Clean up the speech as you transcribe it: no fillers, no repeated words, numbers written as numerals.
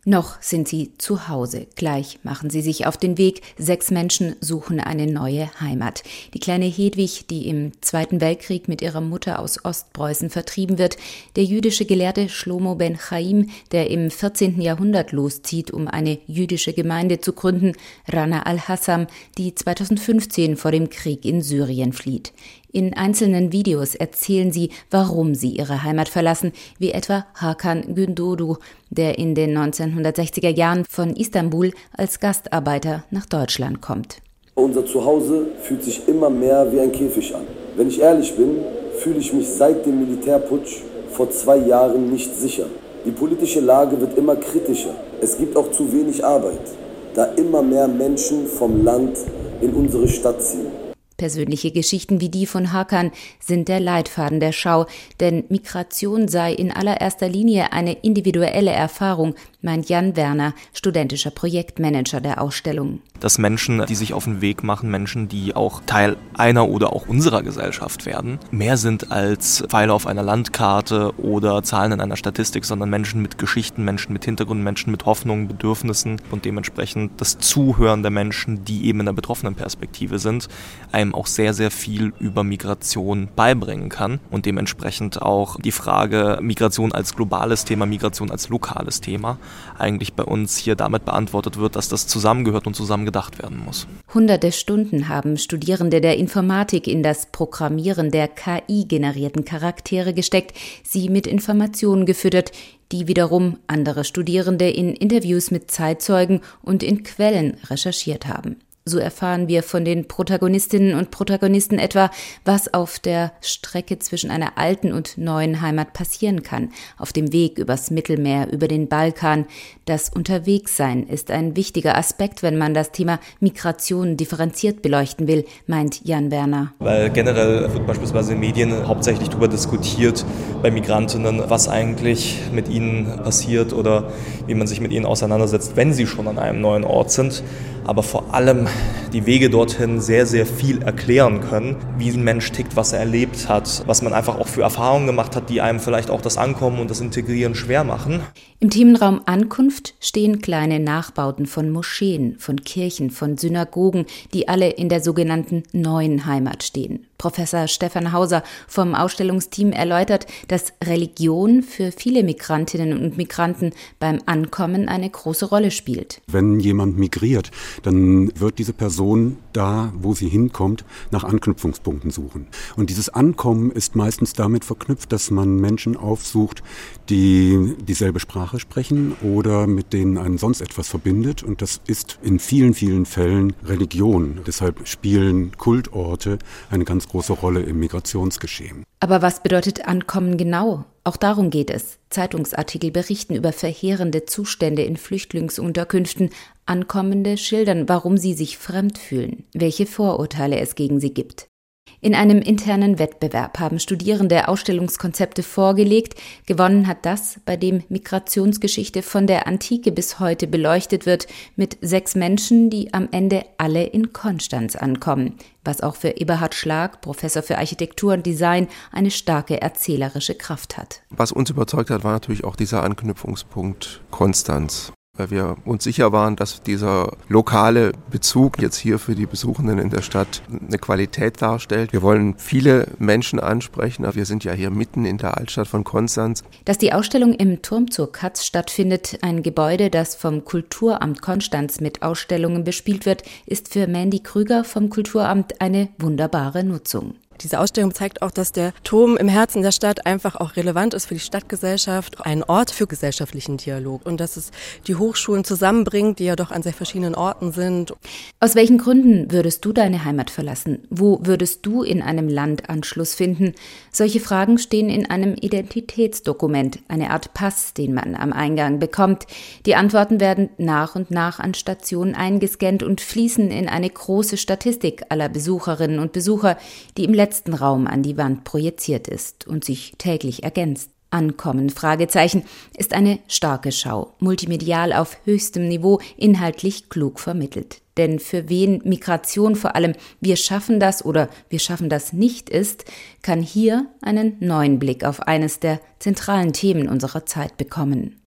Noch sind sie zu Hause. Gleich machen sie sich auf den Weg. 6 Menschen suchen eine neue Heimat. Die kleine Hedwig, die im Zweiten Weltkrieg mit ihrer Mutter aus Ostpreußen vertrieben wird. Der jüdische Gelehrte Shlomo ben Chaim, der im 14. Jahrhundert loszieht, um eine jüdische Gemeinde zu gründen. Rana al-Hassam, die 2015 vor dem Krieg in Syrien flieht. In einzelnen Videos erzählen sie, warum sie ihre Heimat verlassen, wie etwa Hakan Gündoğdu, der in den 1960er Jahren von Istanbul als Gastarbeiter nach Deutschland kommt. Unser Zuhause fühlt sich immer mehr wie ein Käfig an. Wenn ich ehrlich bin, fühle ich mich seit dem Militärputsch vor 2 Jahren nicht sicher. Die politische Lage wird immer kritischer. Es gibt auch zu wenig Arbeit, da immer mehr Menschen vom Land in unsere Stadt ziehen. Persönliche Geschichten wie die von Hakan sind der Leitfaden der Schau, denn Migration sei in allererster Linie eine individuelle Erfahrung, meint Jan Werner, studentischer Projektmanager der Ausstellung. Dass Menschen, die sich auf den Weg machen, Menschen, die auch Teil einer oder auch unserer Gesellschaft werden, mehr sind als Pfeile auf einer Landkarte oder Zahlen in einer Statistik, sondern Menschen mit Geschichten, Menschen mit Hintergrund, Menschen mit Hoffnungen, Bedürfnissen und dementsprechend das Zuhören der Menschen, die eben in der betroffenen Perspektive sind, einem auch sehr, sehr viel über Migration beibringen kann und dementsprechend auch die Frage Migration als globales Thema, Migration als lokales Thema eigentlich bei uns hier damit beantwortet wird, dass das zusammengehört und zusammen gedacht werden muss. Hunderte Stunden haben Studierende der Informatik in das Programmieren der KI-generierten Charaktere gesteckt, sie mit Informationen gefüttert, die wiederum andere Studierende in Interviews mit Zeitzeugen und in Quellen recherchiert haben. So erfahren wir von den Protagonistinnen und Protagonisten etwa, was auf der Strecke zwischen einer alten und neuen Heimat passieren kann, auf dem Weg übers Mittelmeer, über den Balkan. Das Unterwegssein ist ein wichtiger Aspekt, wenn man das Thema Migration differenziert beleuchten will, meint Jan Werner. Weil generell wird beispielsweise in Medien hauptsächlich darüber diskutiert, bei Migrantinnen, was eigentlich mit ihnen passiert oder wie man sich mit ihnen auseinandersetzt, wenn sie schon an einem neuen Ort sind. Aber vor allem die Wege dorthin sehr, sehr viel erklären können, wie ein Mensch tickt, was er erlebt hat, was man einfach auch für Erfahrungen gemacht hat, die einem vielleicht auch das Ankommen und das Integrieren schwer machen. Im Themenraum Ankunft stehen kleine Nachbauten von Moscheen, von Kirchen, von Synagogen, die alle in der sogenannten neuen Heimat stehen. Professor Stefan Hauser vom Ausstellungsteam erläutert, dass Religion für viele Migrantinnen und Migranten beim Ankommen eine große Rolle spielt. Wenn jemand migriert, dann wird diese Person da, wo sie hinkommt, nach Anknüpfungspunkten suchen. Und dieses Ankommen ist meistens damit verknüpft, dass man Menschen aufsucht, die dieselbe Sprache sprechen oder mit denen einen sonst etwas verbindet. Und das ist in vielen, vielen Fällen Religion. Deshalb spielen Kultorte eine ganz große Rolle im Migrationsgeschehen. Aber was bedeutet Ankommen genau? Auch darum geht es. Zeitungsartikel berichten über verheerende Zustände in Flüchtlingsunterkünften. Ankommende schildern, warum sie sich fremd fühlen, welche Vorurteile es gegen sie gibt. In einem internen Wettbewerb haben Studierende Ausstellungskonzepte vorgelegt. Gewonnen hat das, bei dem Migrationsgeschichte von der Antike bis heute beleuchtet wird, mit 6 Menschen, die am Ende alle in Konstanz ankommen. Was auch für Eberhard Schlag, Professor für Architektur und Design, eine starke erzählerische Kraft hat. Was uns überzeugt hat, war natürlich auch dieser Anknüpfungspunkt Konstanz. Weil wir uns sicher waren, dass dieser lokale Bezug jetzt hier für die Besuchenden in der Stadt eine Qualität darstellt. Wir wollen viele Menschen ansprechen, aber wir sind ja hier mitten in der Altstadt von Konstanz. Dass die Ausstellung im Turm zur Katz stattfindet, ein Gebäude, das vom Kulturamt Konstanz mit Ausstellungen bespielt wird, ist für Mandy Krüger vom Kulturamt eine wunderbare Nutzung. Diese Ausstellung zeigt auch, dass der Turm im Herzen der Stadt einfach auch relevant ist für die Stadtgesellschaft, ein Ort für gesellschaftlichen Dialog und dass es die Hochschulen zusammenbringt, die ja doch an sehr verschiedenen Orten sind. Aus welchen Gründen würdest du deine Heimat verlassen? Wo würdest du in einem Land Anschluss finden? Solche Fragen stehen in einem Identitätsdokument, eine Art Pass, den man am Eingang bekommt. Die Antworten werden nach und nach an Stationen eingescannt und fließen in eine große Statistik aller Besucherinnen und Besucher, die im letzten Raum an die Wand projiziert ist und sich täglich ergänzt. Ankommen, Fragezeichen, ist eine starke Schau, multimedial auf höchstem Niveau, inhaltlich klug vermittelt. Denn für wen Migration vor allem wir schaffen das oder wir schaffen das nicht ist, kann hier einen neuen Blick auf eines der zentralen Themen unserer Zeit bekommen.